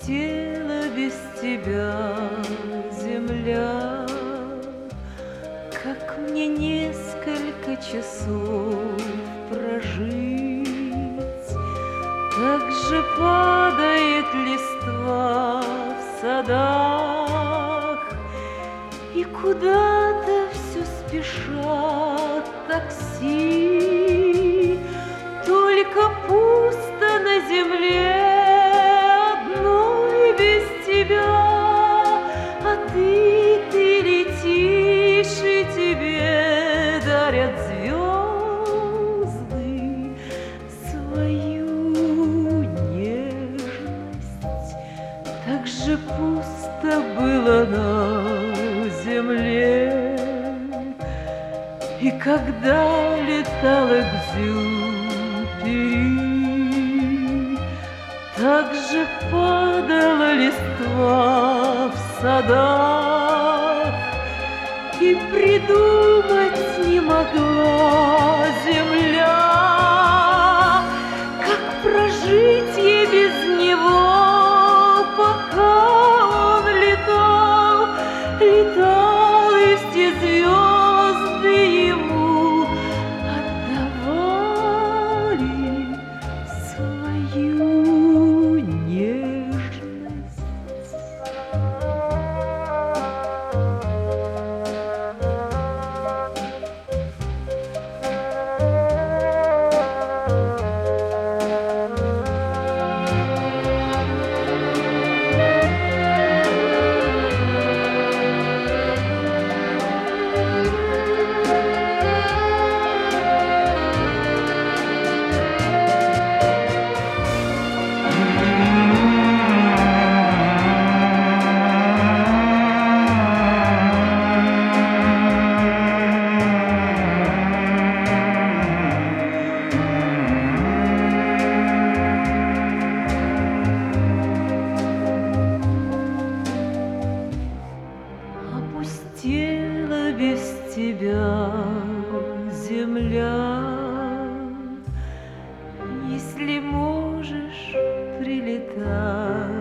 Опустела без тебя земля. Как мне несколько часов прожить? Так же падает листва в садах, и куда-то все спешат такси. Только пусто на земле одной без тебя, а ты летишь, и тебе дарят звезды свою нежность. Так же пусто было на земле, и когда летала Экзюпери, так же падала листва в садах, и придумать не могла земля, как прожить ей без него, пока он летал, летал, и все звезды ему отдавали свою нежность. Опустела без тебя земля. Если можешь, прилетай.